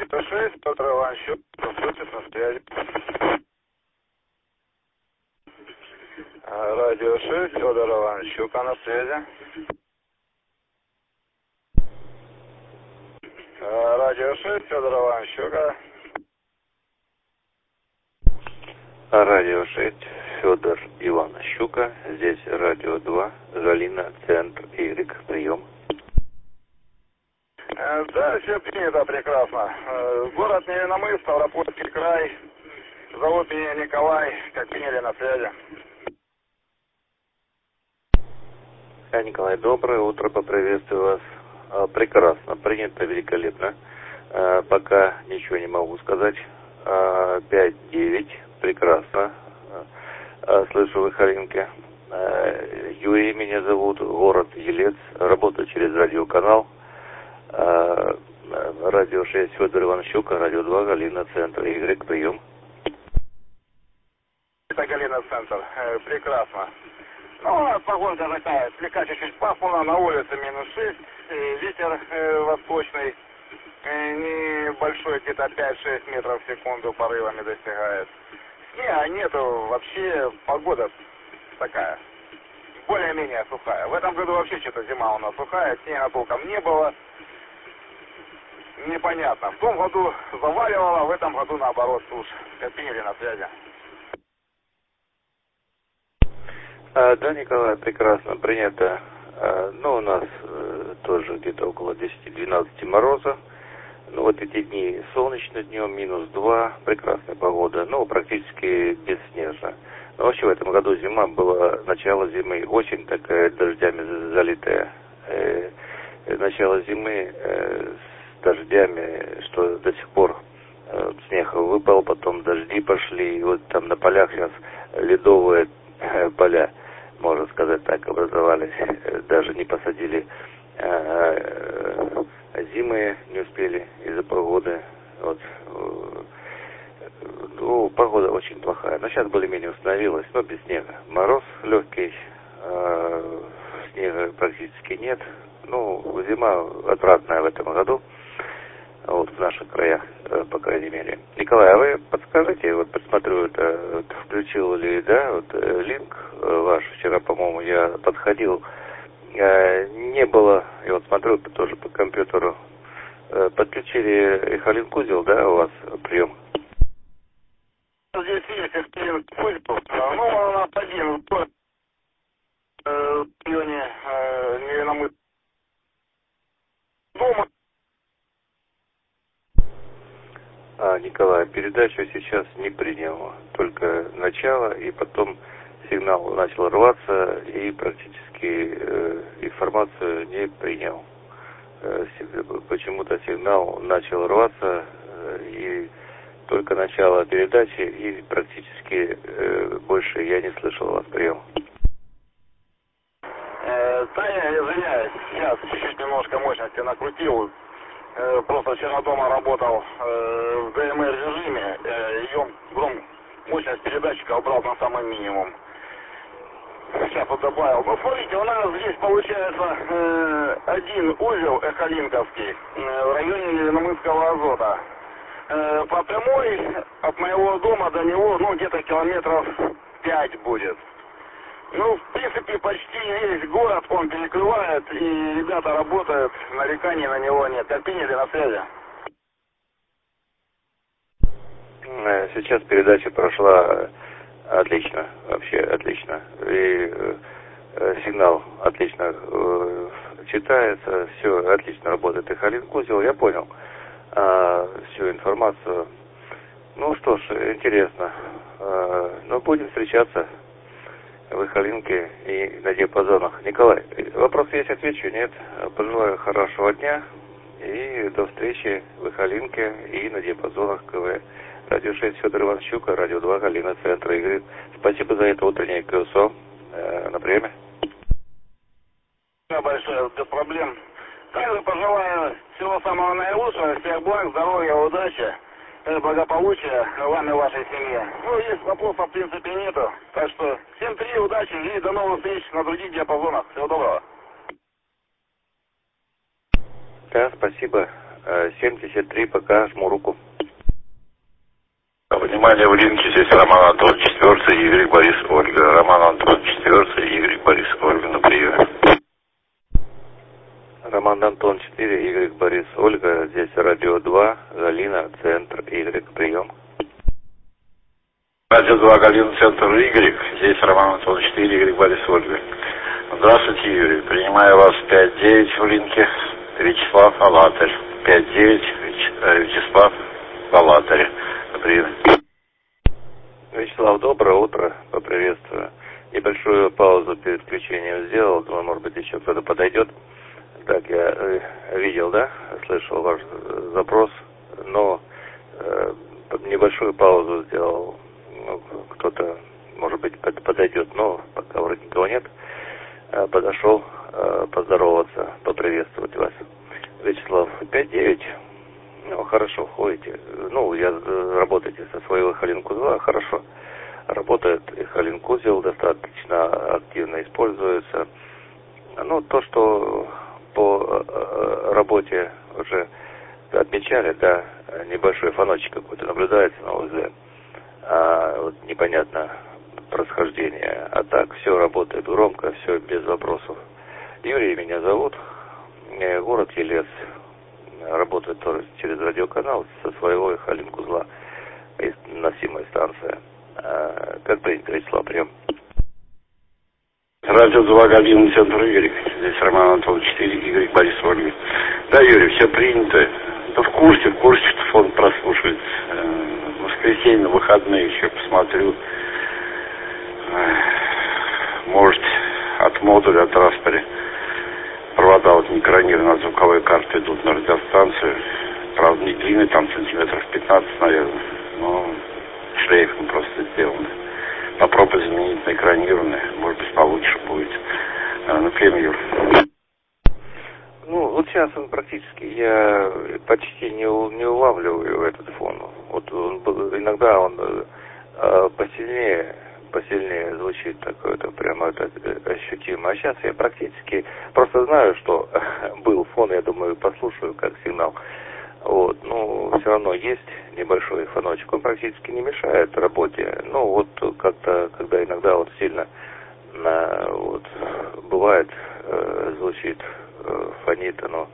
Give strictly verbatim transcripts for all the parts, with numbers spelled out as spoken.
шесть, Петр Иванчук, слушает на связи. Радио шесть, Федор Иванчук, на связи. Радио шесть, Федор Иванчук. Радио шесть, Федор Иванчука. Здесь радио два, Галина, центр, Игорь, прием. Да, все принято прекрасно. Город Невиномыск, Ставропольский край. Зовут меня Николай, как приняли на связи. А, Николай, доброе утро, поприветствую вас. А, прекрасно, принято, великолепно. А, пока ничего не могу сказать. А, пять девять, прекрасно. А, слышу в Ихаринке. А, Юрий меня зовут, город Елец. Работаю через радиоканал. А, радио шесть, Федор Иванчук, радио два, Галина, центр, Игорь, прием. Это Галина, центр. Э, прекрасно. Ну, у нас погода такая, слегка чуть-чуть пасмурно, на улице минус шесть, э, ветер э, восточный, э, небольшой, где-то пять-шесть метров в секунду порывами достигает. Снега нету, вообще погода такая, более-менее сухая. В этом году вообще что-то зима у нас сухая, снега толком не было. Непонятно. В том году заваливало, в этом году наоборот сушь. Как приняли на связи. А, да, Николай, прекрасно принято. А, ну, у нас э, тоже где-то около десять-двенадцать мороза. Ну, вот эти дни солнечно днем, минус два, прекрасная погода. Ну, практически бесснежно. Но вообще в этом году зима была, начало зимы очень такая дождями залитая. Э, начало зимы э, с дождями, что до сих пор э, снег выпал, потом дожди пошли. И вот там на полях сейчас ледовые э, поля, можно сказать так, образовались. Даже не посадили, а, а зимы не успели из-за погоды. Вот. Ну, погода очень плохая. Но сейчас более-менее установилась, но без снега. Мороз легкий, а, снега практически нет. Ну, зима отвратная в этом году. Вот в наших краях, по крайней мере. Николай, а вы подскажите, вот посмотрю, это вот, включил ли, да, вот линк ваш вчера, по-моему, я подходил, не было, и вот смотрю тоже по компьютеру, подключили Ихалинк узел, да, у вас прием? Здесь есть Ихалинк узел, ну, у нас один в районе Невиномыск дома. А, Николай, передачу сейчас не принял, только начало, и потом сигнал начал рваться, и практически э, информацию не принял. Э, почему-то сигнал начал рваться, э, и только начало передачи, и практически э, больше я не слышал вас прием. Э, да, я извиняюсь, сейчас чуть-чуть немножко мощности накрутил. Просто вчера дома работал э, в гэ эм эр режиме, э, ее гром, мощность передатчика убрал на самый минимум. Сейчас вот добавил. Ну, смотрите, у нас здесь получается э, один узел эхолинковский э, в районе Невиномысского азота. Э, по прямой от моего дома до него, ну, где-то километров пять будет. Ну, в принципе, почти весь город он перекрывает, и ребята работают, нареканий на него нет. Как приняли на связи? Сейчас передача прошла отлично, вообще отлично. И э, сигнал отлично э, читается, все отлично работает. Ихалинк узел, я понял э, всю информацию. Ну что ж, интересно. Э, но будем встречаться в Ихалинке и на диапазонах. Николай, вопрос есть, отвечу, нет? Пожелаю хорошего дня и до встречи в Ихалинке и на диапазонах КВ. Радио шесть, Федор Иванчук, радио два, Галина, центр, Игорь. Спасибо за это утреннее КСО э, на время. Большое, без проблем. Также пожелаю всего самого наилучшего, всех благ, здоровья, удачи, благополучия вам и вашей семье. Ну, есть вопросов в принципе нету. Так что всем три, удачи и до новых встреч на других диапазонах. Всего доброго. Да, спасибо. семьдесят три, пока, жму руку. Внимание, в линке здесь Роман Антон, четвертый, Игорь, Борис, Ольга. Роман Антон, четвертый, Игорь, Борис, Ольга, на приеме. Роман Антон, четыре, Игорь, Борис, Ольга. Здесь радио два, Галина, центр, Игорь, прием. Радио два, Галина, центр, Игорь. Здесь Роман Антон, четыре, Игорь, Борис, Ольга. Здравствуйте, Юрий. Принимаю вас пять девять в линке. Вячеслав, Алатырь. пять девять, Вячеслав, Алатырь. Привет. Вячеслав, доброе утро. Поприветствую. Небольшую паузу перед включением сделал. Думаю, может быть, еще кто-то подойдет. Так, я э, видел, да? Слышал ваш запрос. Но э, небольшую паузу сделал. Ну, кто-то, может быть, подойдет, но пока вроде никого нет. Э, подошел э, поздороваться, поприветствовать вас. Вячеслав, пять девять. Ну, хорошо, ходите. Ну, я работаете со своего Халинкузла, хорошо. Работает и Халинкузел достаточно активно используется. Ну, то, что по работе уже отмечали, да, небольшой фоночек какой-то наблюдается на узле. А, вот непонятно происхождение. А так, все работает громко, все без вопросов. Юрий меня зовут, город Елец. Работает тоже через радиоканал со своего Халинкузла, носимая станция. А, как принято, Вячеслав, прием. Радио два, Галина, центр, Игорь. Здесь Роман Антон, четыре, Игорь, Борис, Ольга. Да, Юрий, все принято. Да в курсе, в курсе, что фонд прослушивает. В воскресенье, на выходные еще посмотрю. Может, от модуля, от распоря. Провода вот не экранированы, а звуковые карты идут на радиостанцию. Правда, не длинные, там сантиметров пятнадцать, наверное. Но шлейфом просто сделаны. Попробуй заменить на экранированные. Может быть, получше будет. На приеме, Юр. Ну, вот сейчас он практически, я почти не, не улавливаю этот фон. Вот он, иногда он э, посильнее, посильнее звучит такое-то, прямо это ощутимо. А сейчас я практически просто знаю, что был фон, я думаю, послушаю как сигнал. Вот, ну, все равно есть небольшой фоночек, он практически не мешает работе. Ну, вот как-то, когда иногда вот сильно на, вот, бывает, э, звучит, э, фонит оно,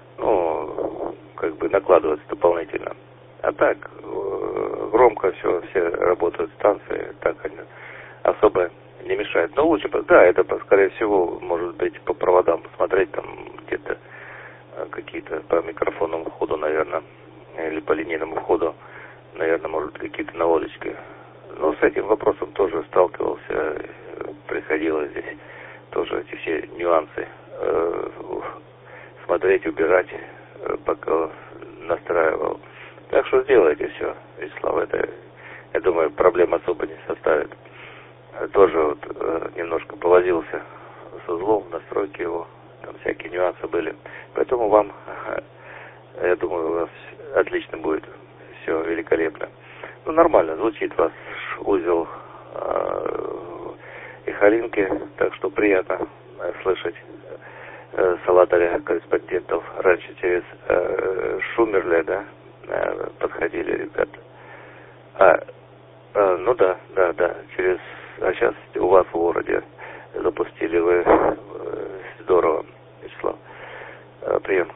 ну, как бы накладывается дополнительно. А так, э, громко все, все работают станции, так они особо не мешают. Но лучше, да, это, скорее всего, может быть, по проводам посмотреть, там где-то какие-то по микрофонному входу, наверное, или по линейному входу, наверное, может быть, какие-то наводочки. Но с этим вопросом тоже сталкивался, приходилось здесь тоже эти все нюансы э, смотреть, убирать, э, пока настраивал. Так что сделайте все, Вячеслав, это, я думаю, проблем особо не составит. Тоже вот э, немножко повозился с узлом, настройки его, там всякие нюансы были. Поэтому вам, я думаю, у вас отлично будет, все великолепно. Ну, нормально, звучит у вас узел э, и Халинки, так что приятно э, слышать э, Салатаря корреспондентов. Раньше через э, Шумерле, да, э, подходили ребята. А, э, ну да, да, да, через, а сейчас у вас в городе запустили вы, э, здорово, Вячеслав. Э, прием.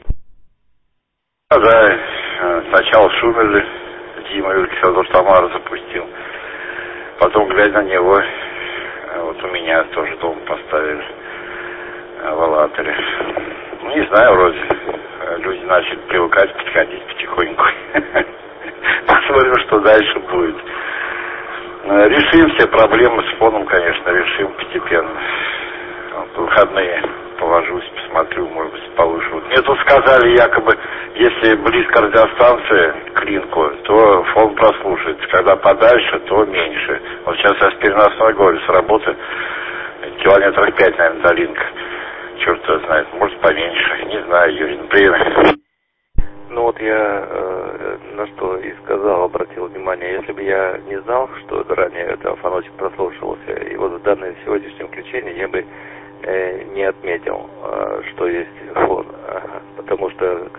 Да, да, сначала Шумерле, Дима Юрьевич Федор Тамара запустил. Потом, глядя на него, вот у меня тоже дома поставили в Алатыре. Ну, не знаю, вроде люди начали привыкать, подходить потихоньку. Посмотрим, что дальше будет. Решим все проблемы с фоном, конечно, решим постепенно. В выходные повожусь, посмотрю, может быть, повыше. Вот мне тут сказали, якобы, если близко радиостанции к линку, то фон прослушается. Когда подальше, то меньше. Вот сейчас я с переносной говорю, с работы километров пять, наверное, до линка. Черт его знает, может, поменьше. Не знаю, Юрий, например. Ну вот я э, на что и сказал, обратил внимание, если бы я не знал, что ранее это фоночек прослушивался, и вот в данном сегодняшнем включении я бы э, не отметил, э, что есть фон. Потому что, когда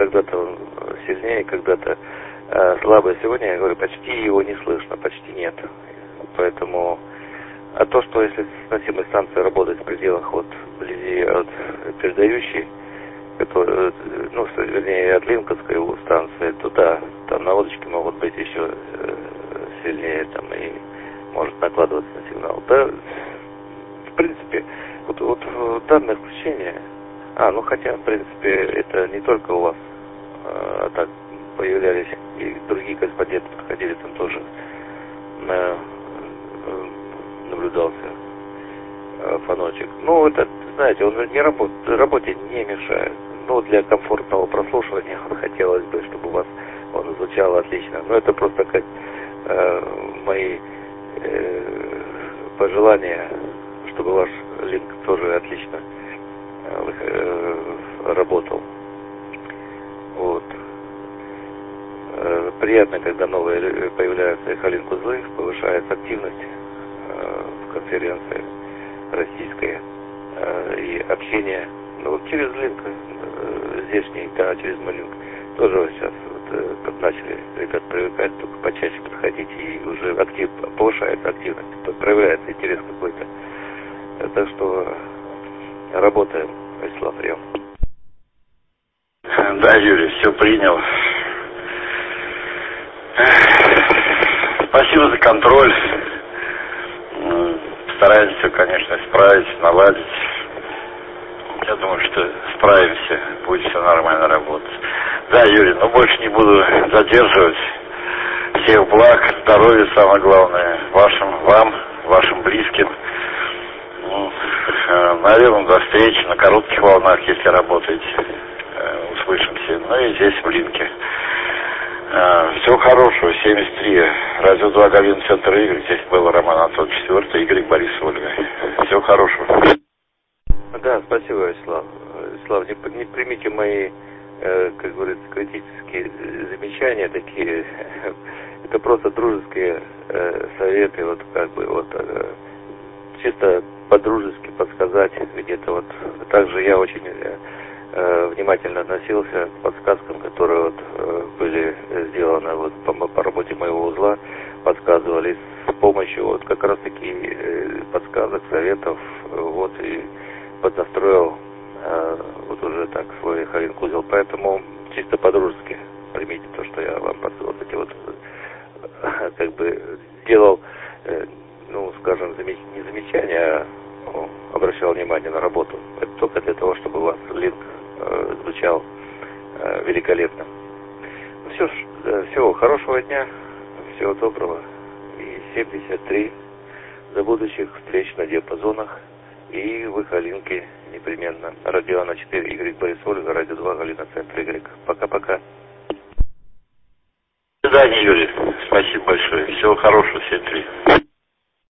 когда-то он сильнее, когда-то э, слабый. Сегодня, я говорю, почти его не слышно, почти нет. Поэтому, а то, что если сносимая станция работает в пределах вот вблизи от передающей, который, ну, вернее, от Линкольнской станции, то да, там наводочки могут быть еще э, сильнее, там, и может накладываться на сигнал. Да, в принципе, вот, вот данное включение, а, ну, хотя, в принципе, это не только у вас, а так появлялись и другие корреспонденты подходили, там тоже на, наблюдался фоночек. Ну, это, знаете, он не работ, работе не мешает. Ну, для комфортного прослушивания хотелось бы, чтобы у вас он звучал отлично. Но это просто как э, мои э, пожелания, чтобы ваш линк тоже отлично э, э, работал. Вот. Э, приятно, когда новые появляются эхолинк-узлы, повышается активность э, в конференции российской э, и общение. Ну, вот через линк э, здешний, да, через мой линк тоже вот сейчас вот, э, начали ребят привыкать, только почаще подходить, и уже актив, повышается активность, проявляется интерес какой-то. Так что работаем, Вячеслав, прием. Да, Юрий, все принял. Спасибо за контроль. Стараемся, конечно, исправить, наладить. Я думаю, что справимся, будет все нормально работать. Да, Юрий, но больше не буду задерживать. Всех благ, здоровья, самое главное, вашим, вам, вашим близким. Ну, наверное, до встречи на коротких волнах, если работаете. Услышимся. Ну и здесь, в линке. Всего хорошего, семьдесят три, радио два, Галина, центр Игорь. Здесь был Роман Анатольевич четыре, Игорь, Борис, Ольга. Всего хорошего. Да, спасибо, Вячеслав. Вячеслав, не, не примите мои, э, как говорится, критические замечания такие. Это просто дружеские э, советы, вот как бы вот э, чисто по-дружески подсказать где-то вот. Также я очень э, внимательно относился к подсказкам, которые вот э, были сделаны вот по, по работе моего узла, подсказывали с помощью вот как раз таки э, подсказок, советов, вот и поднастроил э, вот уже так свой эхолинк-узел, поэтому чисто по-дружески примите то, что я вам вот эти вот э, как бы делал, э, ну, скажем, замеч... не замечания, а ну, обращал внимание на работу. Это только для того, чтобы у вас линк э, звучал э, великолепно. Ну, все, э, всего хорошего дня, всего доброго. И семьдесят три до будущих встреч на диапазонах. И в эхолинке непременно. Радио на четыре, Игорь, Борис, Ольга, радио два, Галина, центр Игорь. Пока-пока. До свидания, Юрий. Спасибо большое. Всего хорошего, семь три.